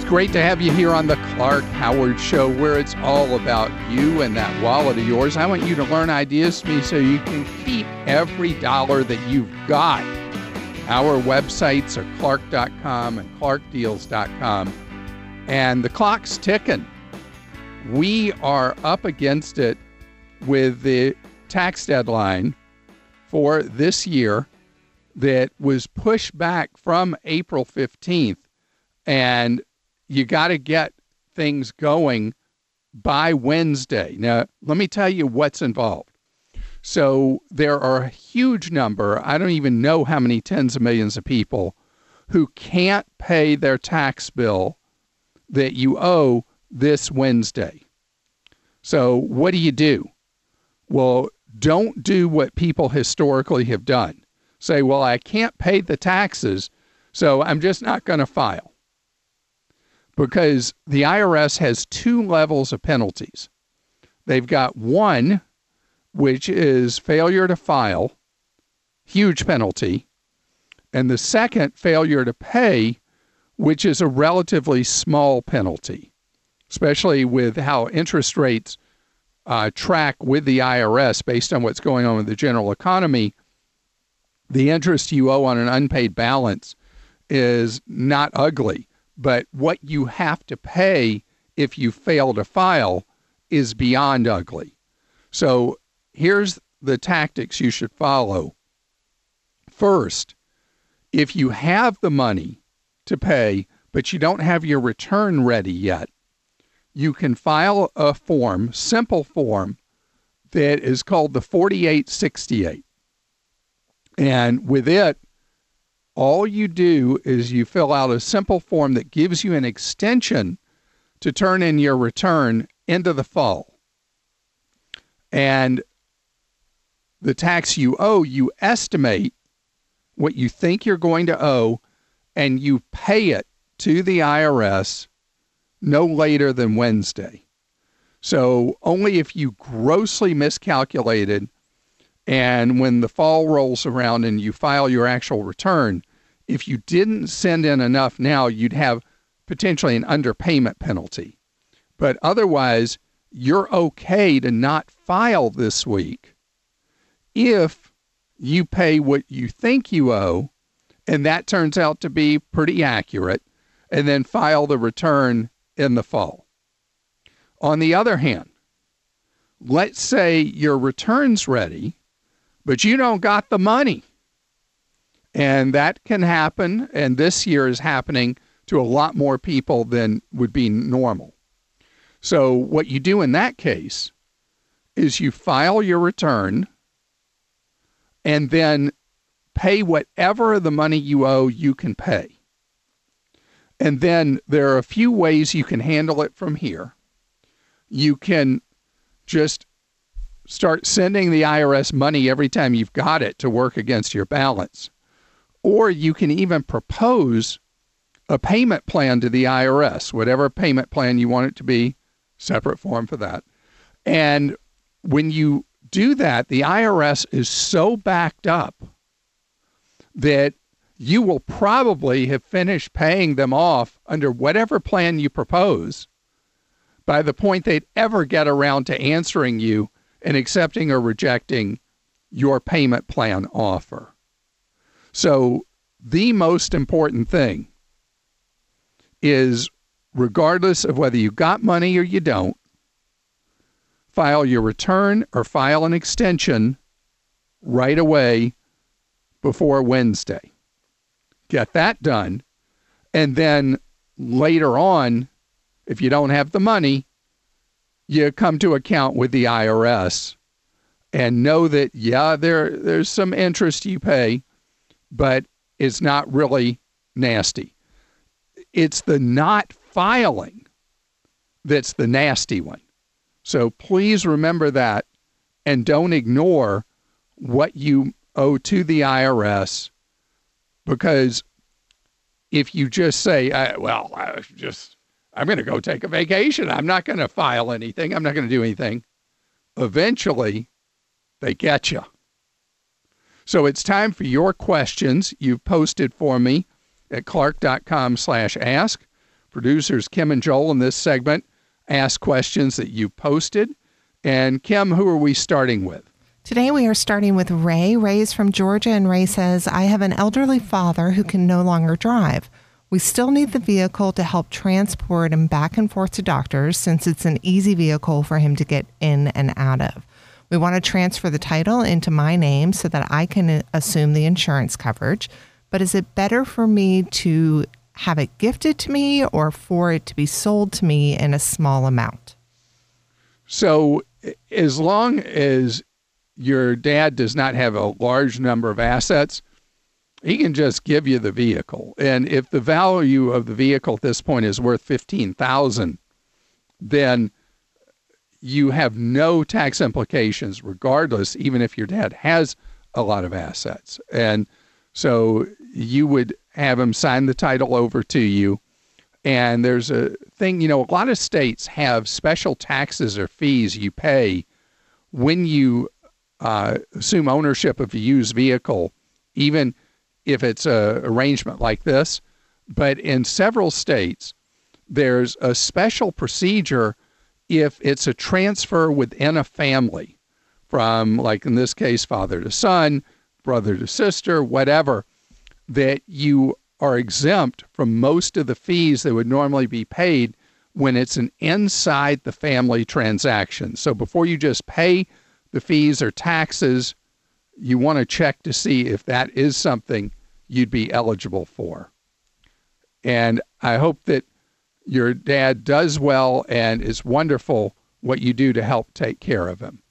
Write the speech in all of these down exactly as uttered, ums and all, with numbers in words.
It's great to have you here on the Clark Howard Show, where it's all about you and that wallet of yours. I want you to learn ideas from me so you can keep every dollar that you've got. Our websites are clark dot com and clark deals dot com, and the clock's ticking. We are up against it with the tax deadline for this year that was pushed back from April fifteenth, and you got to get things going by Wednesday. Now, let me tell you what's involved. So there are a huge number, I don't even know how many tens of millions of people, who can't pay their tax bill that you owe this Wednesday. So what do you do? Well, don't do what people historically have done. Say, well, I can't pay the taxes, so I'm just not going to file. Because the I R S has two levels of penalties. They've got one, which is failure to file, huge penalty. And the second, failure to pay, which is a relatively small penalty, especially with how interest rates uh, track with the I R S based on what's going on with the general economy. The interest you owe on an unpaid balance is not ugly, but what you have to pay if you fail to file is beyond ugly. So here's the tactics you should follow. First, if you have the money to pay, but you don't have your return ready yet, you can file a form, simple form, that is called the forty-eight sixty-eight. And with it, all you do is you fill out a simple form that gives you an extension to turn in your return into the fall. And the tax you owe, you estimate what you think you're going to owe, and you pay it to the I R S no later than Wednesday. So only if you grossly miscalculated, and when the fall rolls around and you file your actual return, if you didn't send in enough now, you'd have potentially an underpayment penalty. But otherwise, you're okay to not file this week if you pay what you think you owe, and that turns out to be pretty accurate, and then file the return in the fall. On the other hand, let's say your return's ready, but you don't got the money. And that can happen, and this year is happening to a lot more people than would be normal. So what you do in that case is you file your return and then pay whatever the money you owe you can pay. And then there are a few ways you can handle it from here. You can just start sending the I R S money every time you've got it to work against your balance. Or you can even propose a payment plan to the I R S, whatever payment plan you want it to be, separate form for that. And when you do that, the I R S is so backed up that you will probably have finished paying them off under whatever plan you propose by the point they'd ever get around to answering you and accepting or rejecting your payment plan offer. So the most important thing is, regardless of whether you got money or you don't, file your return or file an extension right away before Wednesday. Get that done, and then later on, if you don't have the money, you come to account with the I R S and know that, yeah, there there's some interest you pay, but it's not really nasty. It's the not filing that's the nasty one. So please remember that, and don't ignore what you owe to the I R S, because if you just say, I, well, I just, I'm going to go take a vacation, I'm not going to file anything, I'm not going to do anything, eventually they get you. So it's time for your questions. You've posted for me at clark dot com slash ask. producers Kim and Joel in this segment ask questions that you posted. And Kim, who are we starting with? Today we are starting with Ray. Ray is from Georgia, and Ray says, I have an elderly father who can no longer drive. We still need the vehicle to help transport him back and forth to doctors since it's an easy vehicle for him to get in and out of. We want to transfer the title into my name so that I can assume the insurance coverage. But is it better for me to have it gifted to me or for it to be sold to me in a small amount? So as long as your dad does not have a large number of assets, he can just give you the vehicle. And if the value of the vehicle at this point is worth fifteen thousand dollars, then you have no tax implications regardless, even if your dad has a lot of assets. And so you would have him sign the title over to you. And there's a thing, you know, a lot of states have special taxes or fees you pay when you uh, assume ownership of a used vehicle, even if it's a arrangement like this. But in several states, there's a special procedure if it's a transfer within a family from, like in this case, father to son, brother to sister, whatever, that you are exempt from most of the fees that would normally be paid when it's an inside the family transaction. So before you just pay the fees or taxes, you want to check to see if that is something you'd be eligible for. And I hope that your dad does well, and it's wonderful what you do to help take care of him.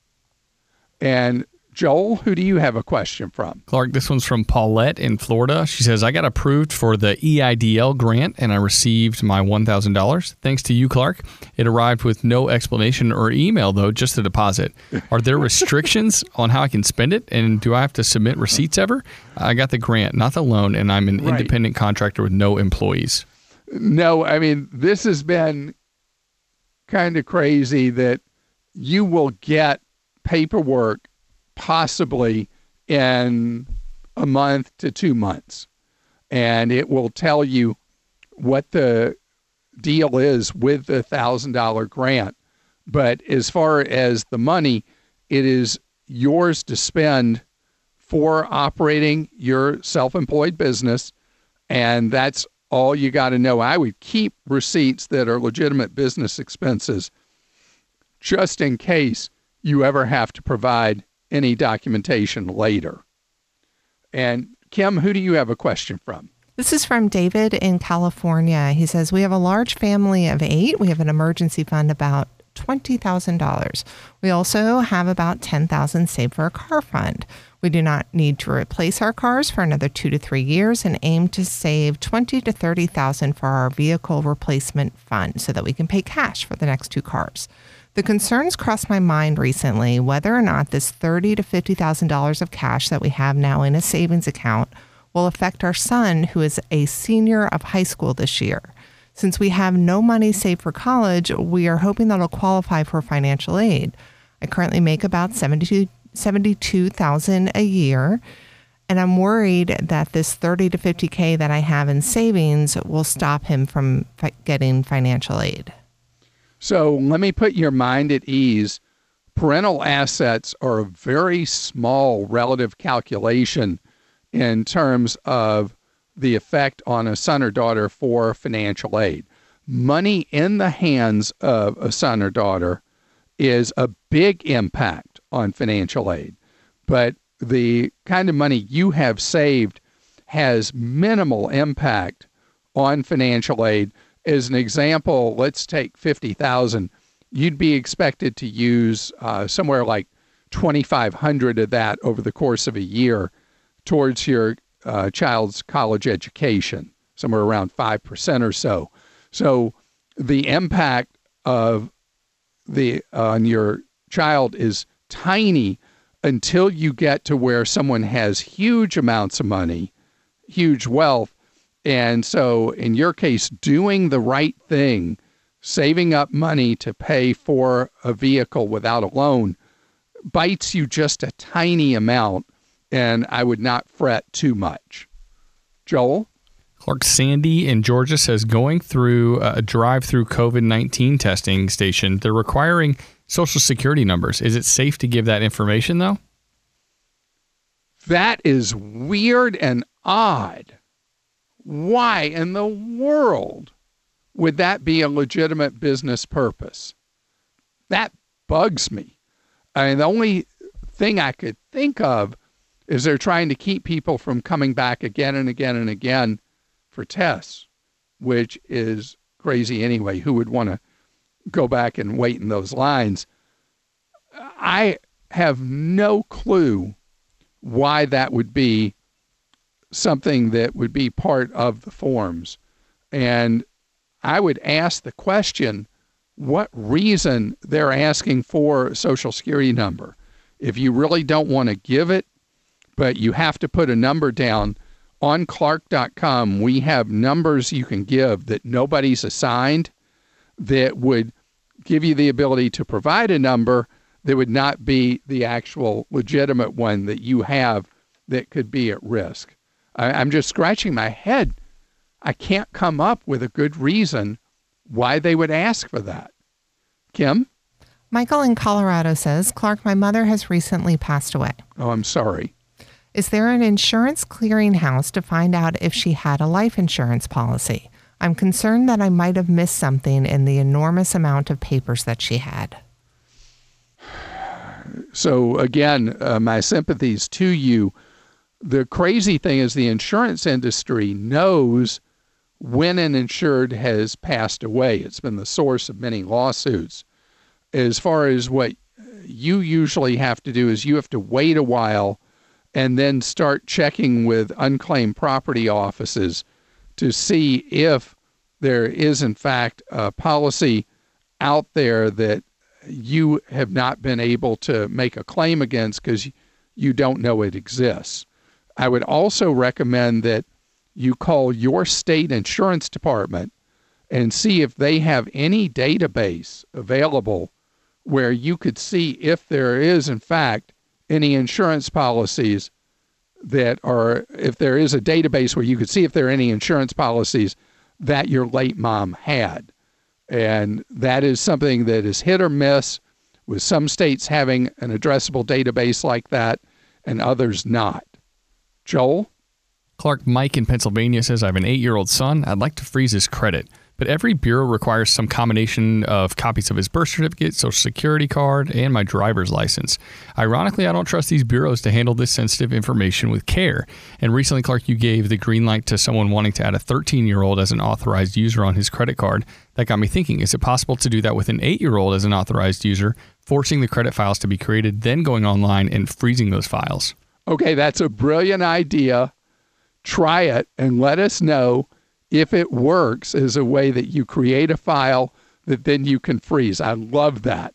And Joel, who do you have a question from? Clark, this one's from Paulette in Florida. She says, I got approved for the E I D L grant and I received my one thousand dollars. Thanks to you, Clark. It arrived with no explanation or email, though, just a deposit. Are there restrictions on how I can spend it? And do I have to submit receipts ever? I got the grant, not the loan, and I'm an right. independent contractor with no employees. No, I mean, this has been kind of crazy that you will get paperwork possibly in a month to two months. And it will tell you what the deal is with the one thousand dollars grant. But as far as the money, it is yours to spend for operating your self-employed business. And that's all you got to know. I would keep receipts that are legitimate business expenses just in case you ever have to provide any documentation later. And Kim, who do you have a question from? This is from David in California. He says, we have a large family of eight. We have an emergency fund about twenty thousand dollars. We also have about ten thousand dollars saved for a car fund. We do not need to replace our cars for another two to three years and aim to save twenty thousand to thirty thousand dollars for our vehicle replacement fund so that we can pay cash for the next two cars. The concerns crossed my mind recently whether or not this thirty thousand to fifty thousand dollars of cash that we have now in a savings account will affect our son, who is a senior of high school this year. Since we have no money saved for college, we are hoping that it'll qualify for financial aid. I currently make about seventy-two thousand dollars a year, and I'm worried that this thirty to fifty K that I have in savings will stop him from fi- getting financial aid. So let me put your mind at ease. Parental assets are a very small relative calculation in terms of the effect on a son or daughter for financial aid. Money in the hands of a son or daughter is a big impact on financial aid, but the kind of money you have saved has minimal impact on financial aid. As an example, let's take fifty thousand dollars. You'd be expected to use uh, somewhere like twenty-five hundred dollars of that over the course of a year towards your uh, child's college education, somewhere around five percent or so. So the impact of the uh, on your child is tiny until you get to where someone has huge amounts of money, huge wealth. And so in your case, doing the right thing, saving up money to pay for a vehicle without a loan, bites you just a tiny amount, and I would not fret too much. Joel? Clark, Sandy in Georgia says going through a drive-through COVID nineteen testing station, they're requiring Social Security numbers. Is it safe to give that information, though? That is weird and odd. Why in the world would that be a legitimate business purpose? That bugs me. I mean, the only thing I could think of is they're trying to keep people from coming back again and again and again for tests, which is crazy anyway. Who would want to go back and wait in those lines? I have no clue why that would be something that would be part of the forms. And I would ask the question, what reason they're asking for a Social Security number? If you really don't want to give it, but you have to put a number down, on Clark dot com, we have numbers you can give that nobody's assigned that would give you the ability to provide a number that would not be the actual legitimate one that you have that could be at risk. I, I'm just scratching my head. I can't come up with a good reason why they would ask for that. Kim? Michael in Colorado says, Clark, my mother has recently passed away. Oh, I'm sorry. Is there an insurance clearinghouse to find out if she had a life insurance policy? I'm concerned that I might have missed something in the enormous amount of papers that she had. So again, uh, my sympathies to you. The crazy thing is the insurance industry knows when an insured has passed away. It's been the source of many lawsuits. As far as what you usually have to do is you have to wait a while and then start checking with unclaimed property offices to see if there is, in fact, a policy out there that you have not been able to make a claim against because you don't know it exists. I would also recommend that you call your state insurance department and see if they have any database available where you could see if there is, in fact, any insurance policies that are, if there is a database where you could see if there are any insurance policies that your late mom had. And that is something that is hit or miss, with some states having an addressable database like that and others not. Joel? Clark, Mike in Pennsylvania says, I have an eight-year-old son. I'd like to freeze his credit, but every bureau requires some combination of copies of his birth certificate, social security card, and my driver's license. Ironically, I don't trust these bureaus to handle this sensitive information with care. And recently, Clark, you gave the green light to someone wanting to add a thirteen-year-old as an authorized user on his credit card. That got me thinking, is it possible to do that with an eight-year-old as an authorized user, forcing the credit files to be created, then going online and freezing those files? Okay, that's a brilliant idea. Try it and let us know if it works as a way that you create a file that then you can freeze. I love that.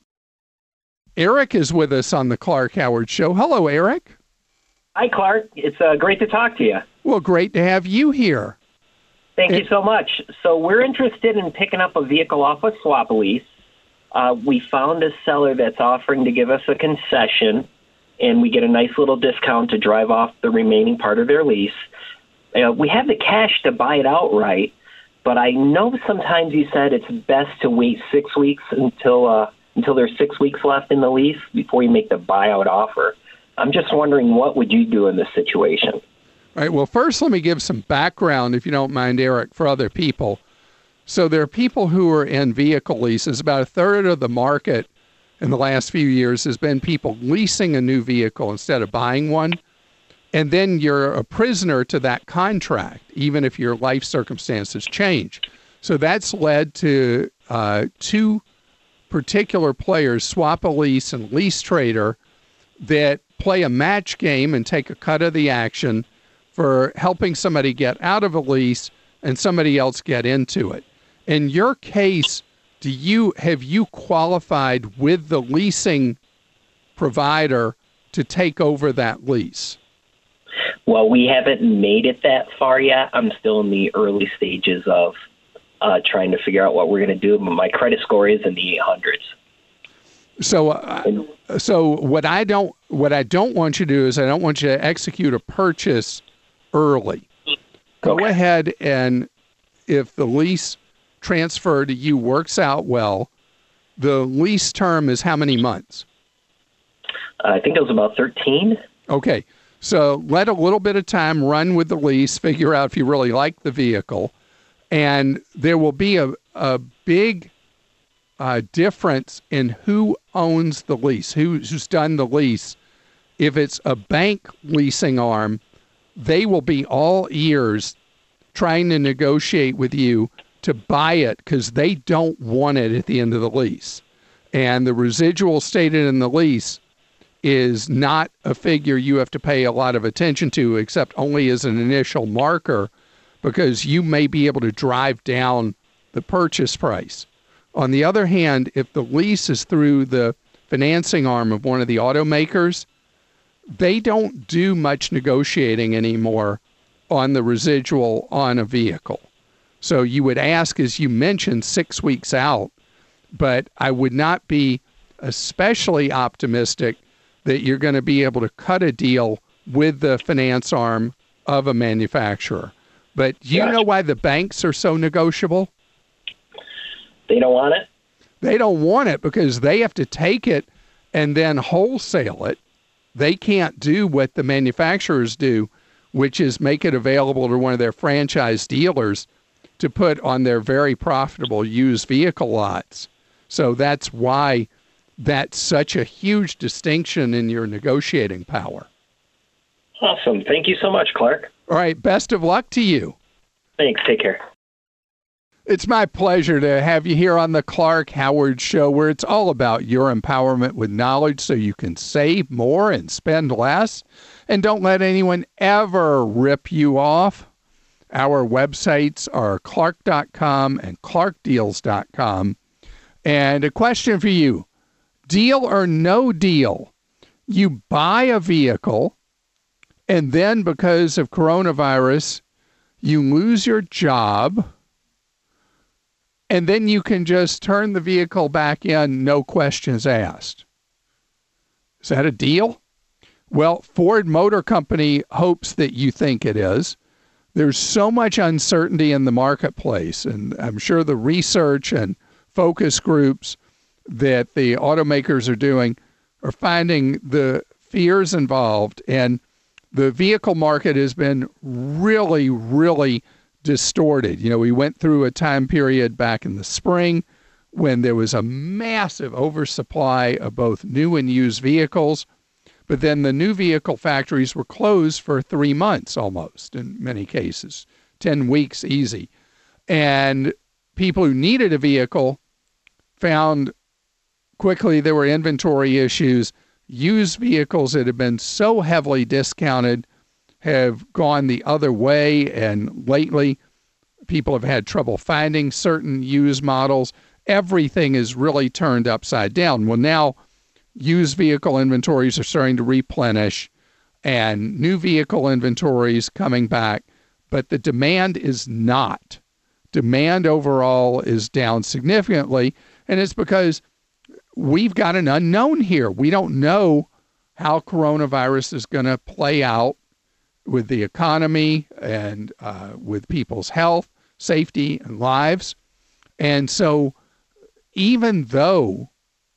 Eric is with us on the Clark Howard Show. Hello, Eric. Hi, Clark. It's uh, great to talk to you. Well, great to have you here. Thank it- you so much. So we're interested in picking up a vehicle off a swap lease. Uh, we found a seller that's offering to give us a concession, and we get a nice little discount to drive off the remaining part of their lease. Uh, we have the cash to buy it outright, but I know sometimes you said it's best to wait six weeks until uh, until there's six weeks left in the lease before you make the buyout offer. I'm just wondering, what would you do in this situation? All right. Well, first, let me give some background, if you don't mind, Eric, for other people. So there are people who are in vehicle leases. About a third of the market in the last few years has been people leasing a new vehicle instead of buying one. And then you're a prisoner to that contract, even if your life circumstances change. So that's led to uh, two particular players, Swap a Lease and Lease Trader, that play a match game and take a cut of the action for helping somebody get out of a lease and somebody else get into it. In your case, do you have you qualified with the leasing provider to take over that lease? Well, we haven't made it that far yet. I'm still in the early stages of uh, trying to figure out what we're going to do. My credit score is in the eight hundreds. So, uh, so what I don't what I don't want you to do is I don't want you to execute a purchase early, go Okay. ahead and if the lease transfer to you works out well, the lease term is how many months? I think it was about thirteen. Okay. So let a little bit of time run with the lease, figure out if you really like the vehicle, and there will be a, a big uh, difference in who owns the lease, who, who's done the lease. If it's a bank leasing arm, they will be all ears trying to negotiate with you to buy it because they don't want it at the end of the lease. And the residual stated in the lease is not a figure you have to pay a lot of attention to, except only as an initial marker, because you may be able to drive down the purchase price. On the other hand, if the lease is through the financing arm of one of the automakers, they don't do much negotiating anymore on the residual on a vehicle. So you would ask, as you mentioned, six weeks out, but I would not be especially optimistic that you're going to be able to cut a deal with the finance arm of a manufacturer. But do you Gotcha. know why the banks are so negotiable? They don't want it? They don't want it because they have to take it and then wholesale it. They can't do what the manufacturers do, which is make it available to one of their franchise dealers to put on their very profitable used vehicle lots. So that's why that's such a huge distinction in your negotiating power. Awesome. Thank you so much, Clark. All right, best of luck to you. Thanks. Take care. It's my pleasure to have you here on the Clark Howard Show, where it's all about your empowerment with knowledge so you can save more and spend less. And don't let anyone ever rip you off. Our websites are clark dot com and clark deals dot com. And a question for you. Deal or no deal? You buy a vehicle, and then because of coronavirus, you lose your job, and then you can just turn the vehicle back in, no questions asked. Is that a deal? Well, Ford Motor Company hopes that you think it is. There's so much uncertainty in the marketplace, and I'm sure the research and focus groups that the automakers are doing are finding the fears involved, and the vehicle market has been really, really distorted. You know, we went through a time period back in the spring when there was a massive oversupply of both new and used vehicles, but then the new vehicle factories were closed for three months almost, in many cases, ten weeks easy. And people who needed a vehicle found quickly there were inventory issues. Used vehicles that have been so heavily discounted have gone the other way, and lately people have had trouble finding certain used models. Everything is really turned upside down. Well, now used vehicle inventories are starting to replenish and new vehicle inventories coming back, but the demand is not. Demand overall is down significantly, and it's because we've got an unknown here. We don't know how coronavirus is going to play out with the economy and uh, with people's health, safety, and lives. And so even though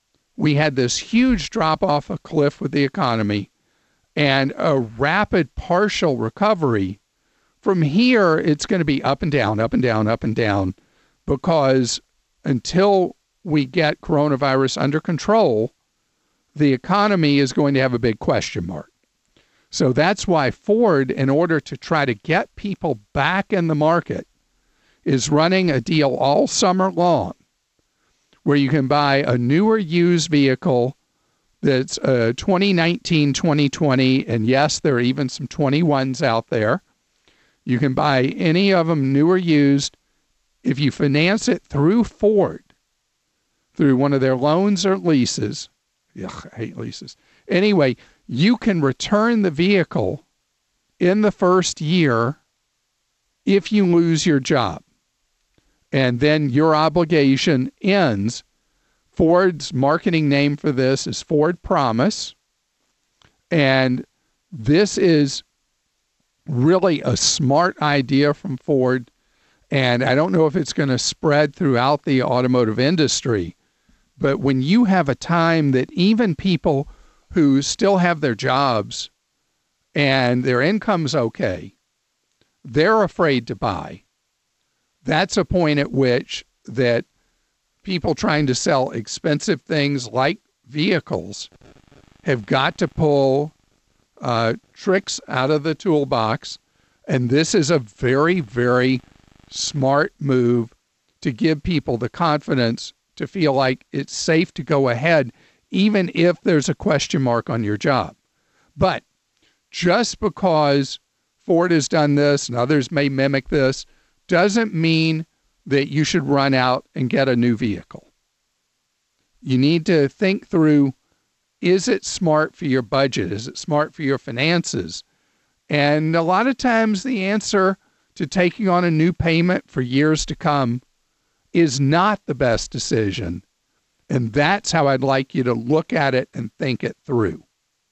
we had this huge drop off a cliff with the economy and a rapid partial recovery, from here it's going to be up and down, up and down, up and down, because until we get coronavirus under control, the economy is going to have a big question mark. So that's why Ford, in order to try to get people back in the market, is running a deal all summer long where you can buy a newer used vehicle that's uh, twenty nineteen, twenty twenty, and yes, there are even some twenty-ones out there. You can buy any of them newer used if you finance it through Ford, through one of their loans or leases. Ugh, I hate leases. Anyway, you can return the vehicle in the first year if you lose your job. And then your obligation ends. Ford's marketing name for this is Ford Promise. And this is really a smart idea from Ford. And I don't know if it's going to spread throughout the automotive industry, but when you have a time that even people who still have their jobs and their income's okay, they're afraid to buy. That's a point at which that people trying to sell expensive things like vehicles have got to pull uh, tricks out of the toolbox. And this is a very, very smart move to give people the confidence to feel like it's safe to go ahead, even if there's a question mark on your job. But just because Ford has done this and others may mimic this doesn't mean that you should run out and get a new vehicle. You need to think through, is it smart for your budget? Is it smart for your finances? And a lot of times the answer to taking on a new payment for years to come is not the best decision. And that's how I'd like you to look at it and think it through.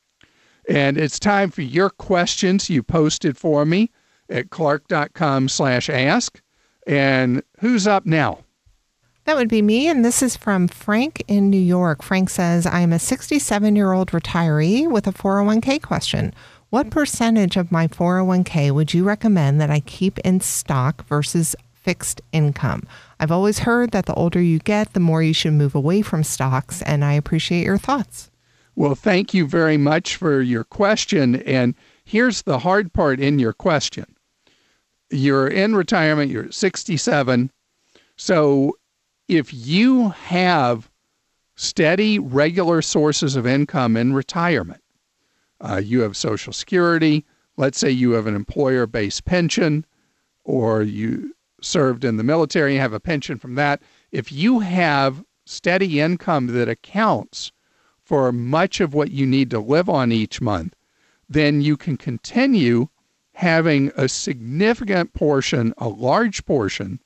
And it's time for your questions you posted for me at clark.com slash ask. And who's up now? That would be me, and this is from Frank in New York. Frank says, I am a sixty-seven-year-old retiree with a four oh one k question. What percentage of my four oh one k would you recommend that I keep in stock versus fixed income? I've always heard that the older you get, the more you should move away from stocks, and I appreciate your thoughts. Well, thank you very much for your question. And here's the hard part in your question. You're in retirement, you're sixty-seven. So if you have steady, regular sources of income in retirement, uh, you have Social Security, let's say you have an employer-based pension, or you served in the military and have a pension from that. If you have steady income that accounts for much of what you need to live on each month, then you can continue having a significant portion, a large portion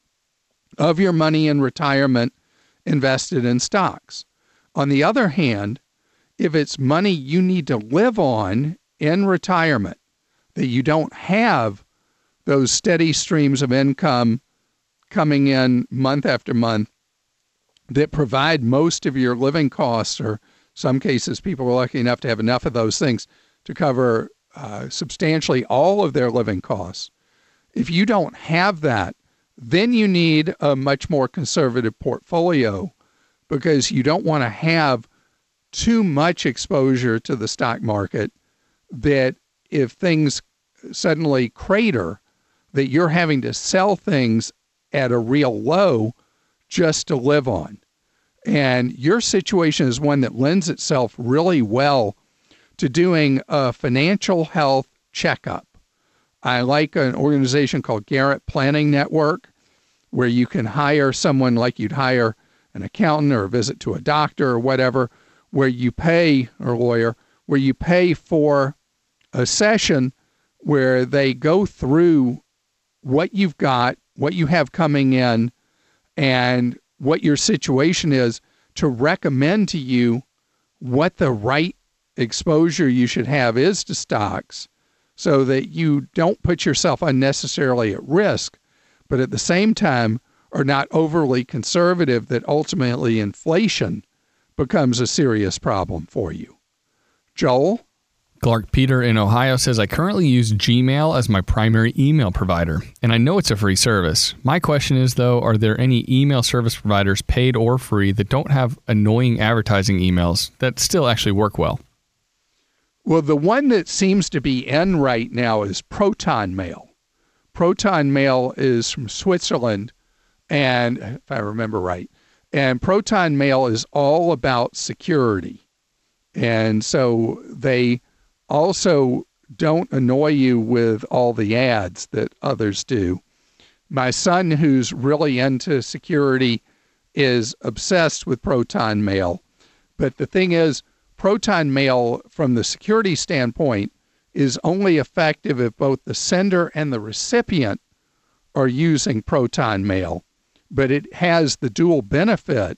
of your money in retirement invested in stocks. On the other hand, if it's money you need to live on in retirement, that you don't have those steady streams of income coming in month after month that provide most of your living costs, or some cases people are lucky enough to have enough of those things to cover uh, substantially all of their living costs. If you don't have that, then you need a much more conservative portfolio, because you don't want to have too much exposure to the stock market that if things suddenly crater, that you're having to sell things at a real low just to live on. And your situation is one that lends itself really well to doing a financial health checkup. I like an organization called Garrett Planning Network, where you can hire someone like you'd hire an accountant or a visit to a doctor or whatever, where you pay, or a lawyer, where you pay for a session where they go through what you've got, what you have coming in, and what your situation is, to recommend to you what the right exposure you should have is to stocks, so that you don't put yourself unnecessarily at risk, but at the same time are not overly conservative that ultimately inflation becomes a serious problem for you. Joel? Clark Peter in Ohio says, I currently use Gmail as my primary email provider, and I know it's a free service. My question is, though, are there any email service providers, paid or free, that don't have annoying advertising emails that still actually work well? Well, the one that seems to be in right now is Proton Mail. Proton Mail is from Switzerland, and if I remember right, and Proton Mail is all about security. And so they also don't annoy you with all the ads that others do. My son, who's really into security, is obsessed with Proton Mail. But the thing is, Proton Mail, from the security standpoint, is only effective if both the sender and the recipient are using Proton Mail. But it has the dual benefit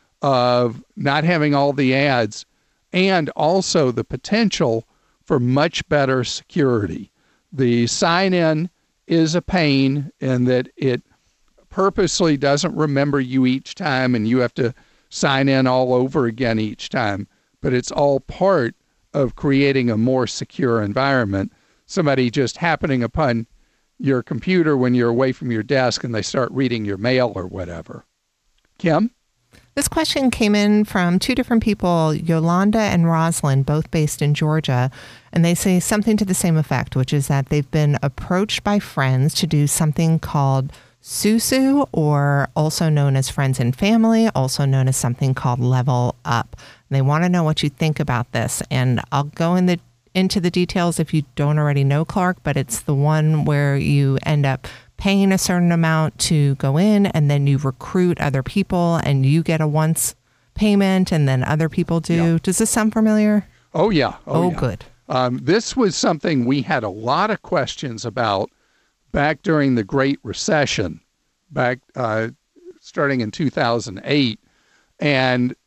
of not having all the ads, and also the potential for much better security. the sign-in is a pain in that it purposely doesn't remember you each time, and you have to sign in all over again each time. But it's all part of creating a more secure environment. Somebody just happening upon your computer when you're away from your desk and they start reading your mail or whatever. Kim? This question came in from two different people, Yolanda and Rosalind, both based in Georgia, and they say something to the same effect, which is that they've been approached by friends to do something called Susu, or also known as Friends and Family, also known as something called Level Up. They want to know what you think about this, and I'll go in the into the details if you don't already know, Clark, but it's the one where you end up paying a certain amount to go in, and then you recruit other people and you get a once payment and then other people do. Yeah. Does this sound familiar? Oh, yeah. Oh, oh yeah. good. Um, this was something we had a lot of questions about back during the Great Recession, back uh, starting in two thousand eight. And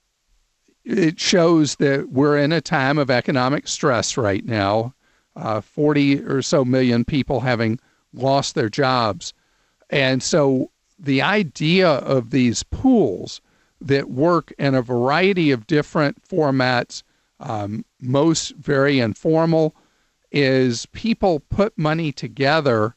it shows that we're in a time of economic stress right now, uh, forty or so million people having lost their jobs. And so the idea of these pools that work in a variety of different formats, um, most very informal, is people put money together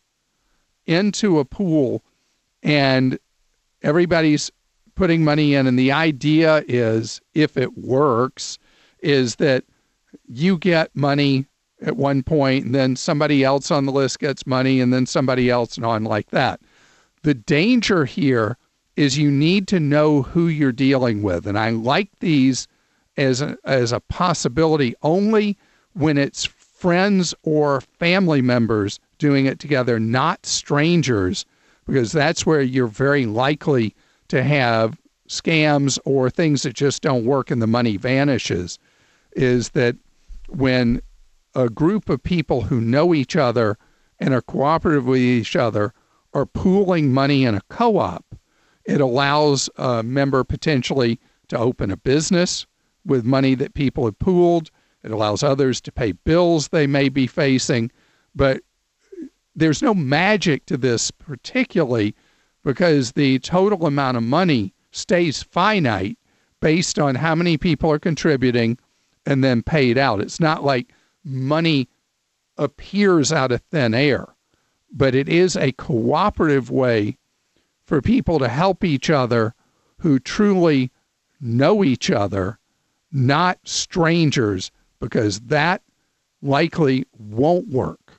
into a pool and everybody's putting money in, and the idea is, if it works, is that you get money at one point, and then somebody else on the list gets money, and then somebody else, and on like that. The danger here is you need to know who you're dealing with, and I like these as a, as a possibility only when it's friends or family members doing it together, not strangers, because that's where you're very likely to have scams or things that just don't work and the money vanishes. Is that when a group of people who know each other and are cooperative with each other are pooling money in a co-op, it allows a member potentially to open a business with money that people have pooled. It allows others to pay bills they may be facing. But there's no magic to this particularly, because the total amount of money stays finite based on how many people are contributing and then paid out. It's not like money appears out of thin air, but it is a cooperative way for people to help each other who truly know each other, not strangers, because that likely won't work.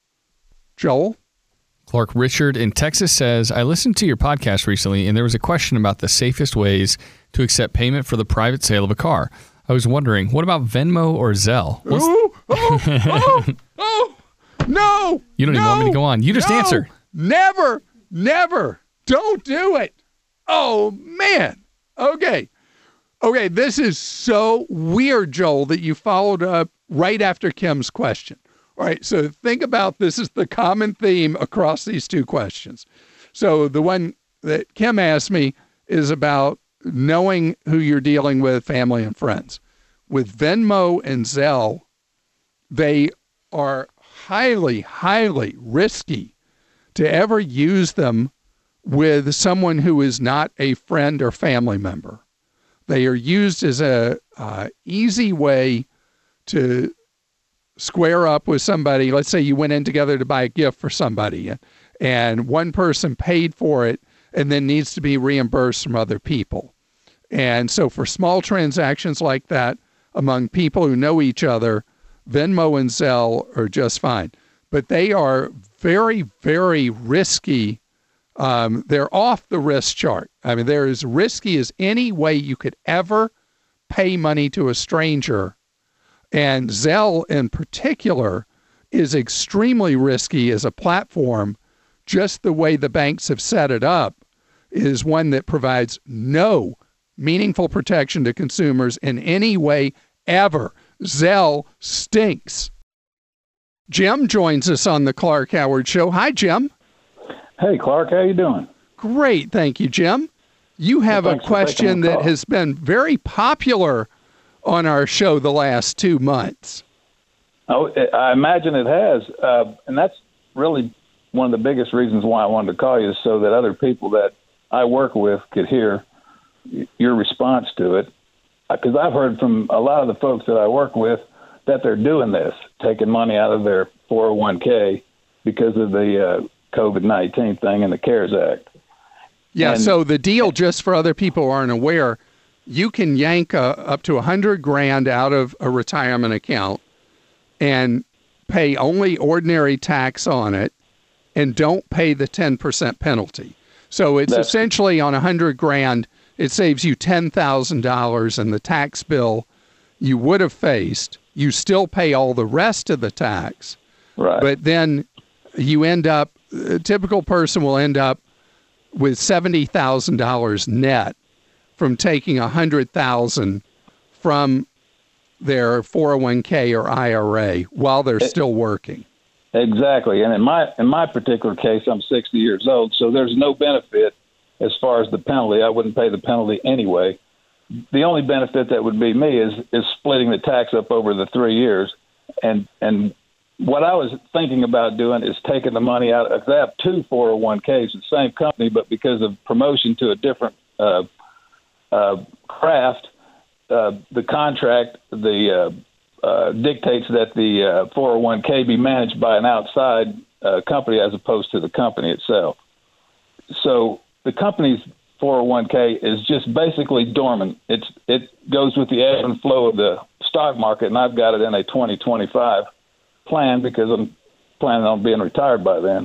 Joel? Clark, Richard in Texas says, I listened to your podcast recently, and there was a question about the safest ways to accept payment for the private sale of a car. I was wondering, what about Venmo or Zelle? What's oh, oh, oh, oh, no. You don't no, even want me to go on. You just no, answer. Never, never. Don't do it. Oh, man. Okay. Okay, this is so weird, Joel, that you followed up right after Kim's question. All right, so think about this is the common theme across these two questions. So the one that Kim asked me is about knowing who you're dealing with, family and friends. With Venmo and Zelle, they are highly, highly risky to ever use them with someone who is not a friend or family member. They are used as a uh, easy way to square up with somebody. Let's say you went in together to buy a gift for somebody, and one person paid for it and then needs to be reimbursed from other people. And so for small transactions like that, among people who know each other, Venmo and Zelle are just fine. But they are very, very risky. Um, they're off the risk chart. I mean, they're as risky as any way you could ever pay money to a stranger. And Zelle in particular is extremely risky as a platform. Just the way the banks have set it up is one that provides no meaningful protection to consumers in any way ever. Zelle stinks. Jim joins us on the Clark Howard Show. Hi, Jim. Hey, Clark. How you doing? Great. Thank you, Jim. You have well, a question that has been very popular on our show the last two months. Oh, I imagine it has, uh, and that's really one of the biggest reasons why I wanted to call you, is so that other people that I work with could hear your response to it. Because I've heard from a lot of the folks that I work with that they're doing this, taking money out of their four oh one k because of the uh, COVID nineteen thing and the CARES Act. Yeah, and, so the deal, just for other people who aren't aware, you can yank a, up to a hundred grand out of a retirement account and pay only ordinary tax on it and don't pay the ten percent penalty. So it's essentially on a hundred grand, it saves you ten thousand dollars, and the tax bill you would have faced, you still pay all the rest of the tax. Right. But then you end up, a typical person will end up with seventy thousand dollars net from taking one hundred thousand dollars from their four oh one k or I R A while they're still working. Exactly. And in my in my particular case, I'm sixty years old, so there's no benefit as far as the penalty. I wouldn't pay the penalty anyway. The only benefit that would be me is is splitting the tax up over the three years. And and what I was thinking about doing is taking the money out. If I have two four oh one k's, the same company, but because of promotion to a different uh, uh, craft, uh, the contract, the uh, Uh, dictates that the uh, four oh one k be managed by an outside uh, company as opposed to the company itself. So the company's four oh one k is just basically dormant. It's it goes with the ebb and flow of the stock market, and I've got it in a twenty twenty-five plan because I'm planning on being retired by then.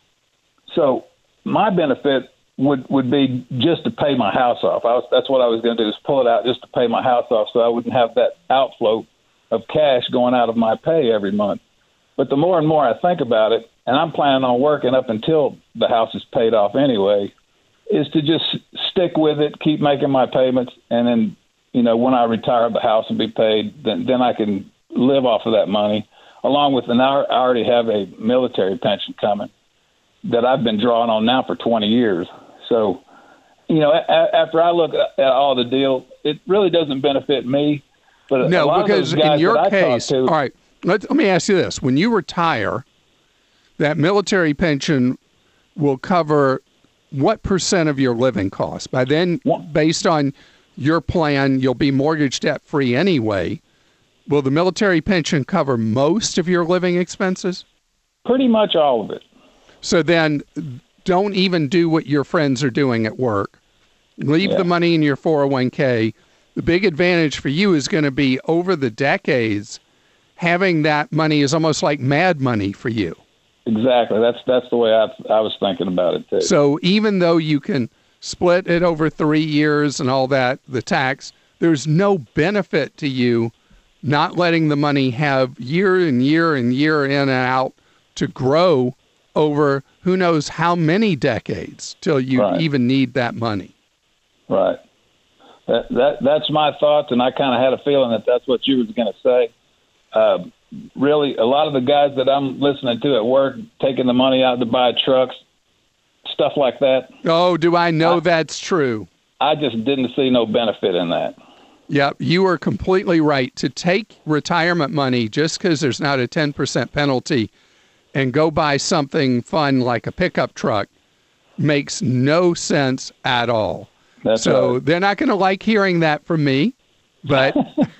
So my benefit would, would be just to pay my house off. I was, that's what I was going to do, is pull it out just to pay my house off so I wouldn't have that outflow of cash going out of my pay every month. But the more and more I think about it, and I'm planning on working up until the house is paid off anyway, is to just stick with it, keep making my payments, and then, you know, when I retire, the house will be paid, then, then I can live off of that money, along with, and I already have a military pension coming that I've been drawing on now for twenty years. So, you know, a- after I look at all the deal, it really doesn't benefit me. But no, because in your case, to, all right, let, let me ask you this. When you retire, that military pension will cover what percent of your living costs? By then, based on your plan, you'll be mortgage debt free anyway. Will the military pension cover most of your living expenses? Pretty much all of it. So then don't even do what your friends are doing at work. Leave yeah. the money in your four oh one k. The big advantage for you is going to be over the decades, having that money is almost like mad money for you. Exactly. That's that's the way I, I was thinking about it, too. So even though you can split it over three years and all that, the tax, there's no benefit to you not letting the money have year and year and year in and out to grow over who knows how many decades till you right. even need that money. Right. That, that that's my thoughts, and I kind of had a feeling that that's what you was going to say. Uh, really, a lot of the guys that I'm listening to at work, taking the money out to buy trucks, stuff like that. Oh, do I know I, that's true? I just didn't see no benefit in that. Yep, you are completely right. To take retirement money just because there's not a ten percent penalty and go buy something fun like a pickup truck makes no sense at all. That's so right. They're not going to like hearing that from me, but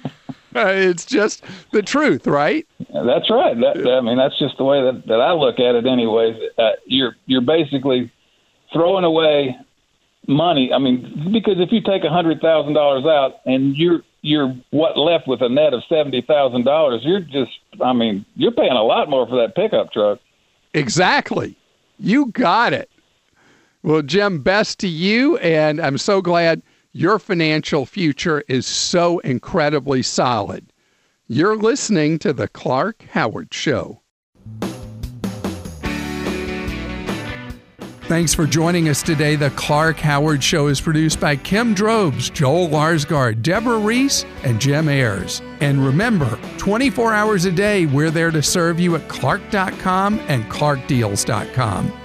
it's just the truth, right? That's right. That, I mean, that's just the way that, that I look at it anyways. Uh, you're you're basically throwing away money. I mean, because if you take one hundred thousand dollars out and you're you're what left with a net of seventy thousand dollars, you're just, I mean, you're paying a lot more for that pickup truck. Exactly. You got it. Well, Jim, best to you, and I'm so glad your financial future is so incredibly solid. You're listening to The Clark Howard Show. Thanks for joining us today. The Clark Howard Show is produced by Kim Drobes, Joel Larsgaard, Deborah Reese, and Jim Ayers. And remember, twenty-four hours a day, we're there to serve you at clark dot com and clark deals dot com.